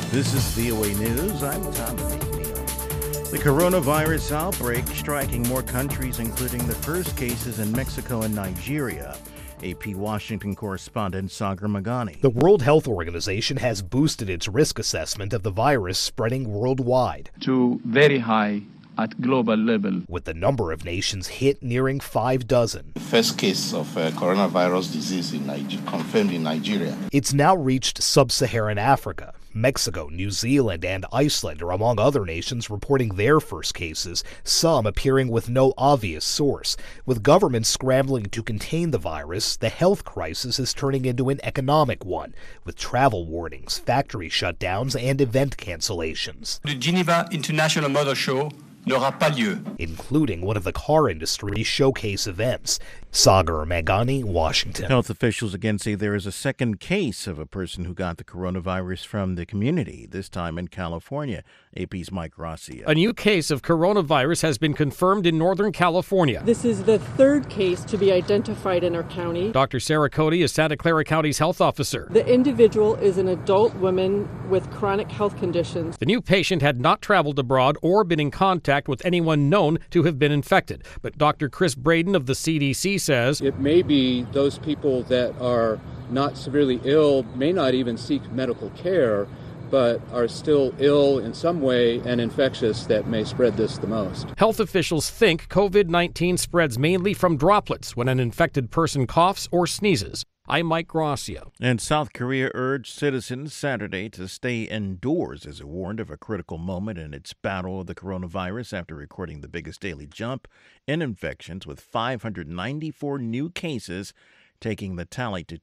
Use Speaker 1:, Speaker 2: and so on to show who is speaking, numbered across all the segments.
Speaker 1: This is VOA News. I'm Tommy McNeil. The coronavirus outbreak striking more countries, including the first cases in Mexico and Nigeria. AP Washington correspondent Sagar Meghani.
Speaker 2: The World Health Organization has boosted its risk assessment of the virus spreading worldwide
Speaker 3: to very high at global level,
Speaker 2: with the number of nations hit nearing 6. The
Speaker 4: first case of coronavirus disease confirmed in Nigeria.
Speaker 2: It's now reached sub-Saharan Africa. Mexico, New Zealand, and Iceland are among other nations reporting their first cases, some appearing with no obvious source. With governments scrambling to contain the virus, the health crisis is turning into an economic one, with travel warnings, factory shutdowns, and event cancellations.
Speaker 5: The Geneva International Motor Show n'aura pas lieu,
Speaker 2: including one of the car industry's showcase events. Sagar Meghani, Washington.
Speaker 1: Health officials again say there is a second case of a person who got the coronavirus from the community, this time in California. AP's Mike Rossi.
Speaker 6: A new case of coronavirus has been confirmed in Northern California.
Speaker 7: This is the third case to be identified in our county.
Speaker 6: Dr. Sarah Cody is Santa Clara County's health officer.
Speaker 7: The individual is an adult woman with chronic health conditions.
Speaker 6: The new patient had not traveled abroad or been in contact with anyone known to have been infected. But Dr. Chris Braden of the CDC says
Speaker 8: it may be those people that are not severely ill, may not even seek medical care, but are still ill in some way and infectious that may spread this the most.
Speaker 6: Health officials think COVID-19 spreads mainly from droplets when an infected person coughs or sneezes. I'm Mike Gracia.
Speaker 1: And South Korea urged citizens Saturday to stay indoors as it warned of a critical moment in its battle with the coronavirus after recording the biggest daily jump in infections with 594 new cases, taking the tally to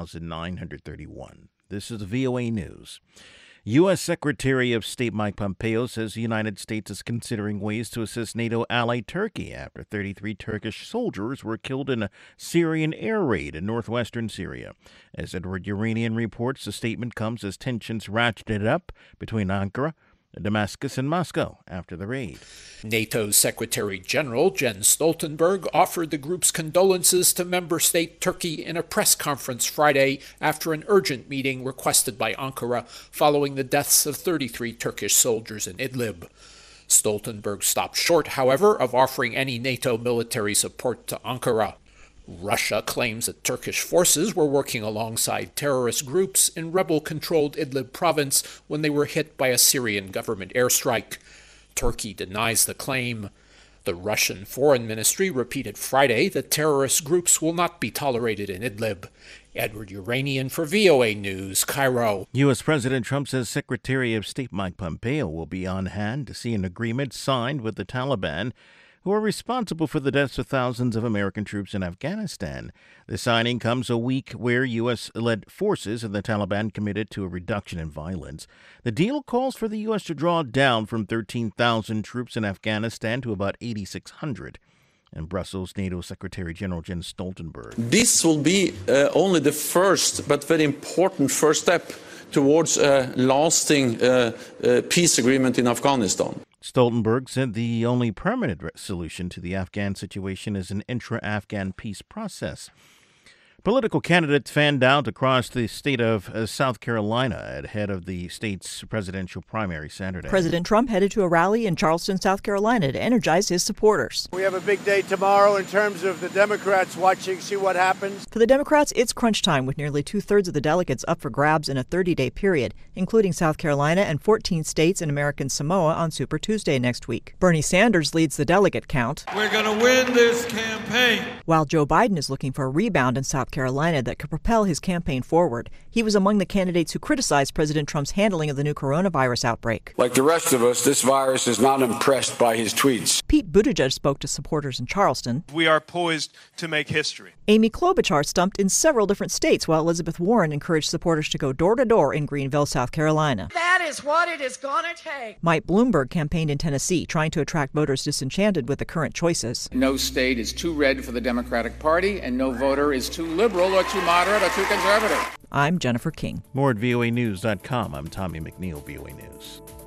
Speaker 1: 2,931. This is VOA News. U.S. Secretary of State Mike Pompeo says the United States is considering ways to assist NATO ally Turkey after 33 Turkish soldiers were killed in a Syrian air raid in northwestern Syria. As Edward Uranian reports, the statement comes as tensions ratcheted up between Ankara, Damascus, and Moscow after the raid.
Speaker 9: NATO Secretary General Jens Stoltenberg offered the group's condolences to member state Turkey in a press conference Friday after an urgent meeting requested by Ankara following the deaths of 33 Turkish soldiers in Idlib. Stoltenberg stopped short, however, of offering any NATO military support to Ankara. Russia claims that Turkish forces were working alongside terrorist groups in rebel-controlled Idlib province when they were hit by a Syrian government airstrike. Turkey denies the claim. The Russian Foreign Ministry repeated Friday that terrorist groups will not be tolerated in Idlib. Edward Uranian for VOA News, Cairo.
Speaker 1: U.S. President Trump says Secretary of State Mike Pompeo will be on hand to see an agreement signed with the Taliban, who are responsible for the deaths of thousands of American troops in Afghanistan. The signing comes a week where U.S.-led forces and the Taliban committed to a reduction in violence. The deal calls for the U.S. to draw down from 13,000 troops in Afghanistan to about 8,600. And Brussels, NATO Secretary General Jens Stoltenberg.
Speaker 10: This will be only the first, but very important first step towards a lasting peace agreement in Afghanistan.
Speaker 1: Stoltenberg said the only permanent solution to the Afghan situation is an intra-Afghan peace process. Political candidates fanned out across the state of South Carolina ahead of the state's presidential primary Saturday.
Speaker 11: President Trump headed to a rally in Charleston, South Carolina to energize his supporters.
Speaker 12: We have a big day tomorrow in terms of the Democrats watching, see what happens.
Speaker 11: For the Democrats, it's crunch time with nearly two-thirds of the delegates up for grabs in a 30-day period, including South Carolina and 14 states and American Samoa on Super Tuesday next week. Bernie Sanders leads the delegate count.
Speaker 13: We're going to win this campaign.
Speaker 11: While Joe Biden is looking for a rebound in South Carolina that could propel his campaign forward. He was among the candidates who criticized President Trump's handling of the new coronavirus outbreak.
Speaker 14: Like the rest of us, this virus is not impressed by his tweets.
Speaker 11: Pete Buttigieg spoke to supporters in Charleston.
Speaker 13: We are poised to make history.
Speaker 11: Amy Klobuchar stumped in several different states, while Elizabeth Warren encouraged supporters to go door-to-door in Greenville, South Carolina.
Speaker 15: That is what it is going to take.
Speaker 11: Mike Bloomberg campaigned in Tennessee, trying to attract voters disenchanted with the current choices.
Speaker 16: No state is too red for the Democratic Party, and no voter is too liberal or too moderate or too conservative.
Speaker 11: I'm Jennifer King.
Speaker 1: More at voanews.com. I'm Tommy McNeil, VOA News.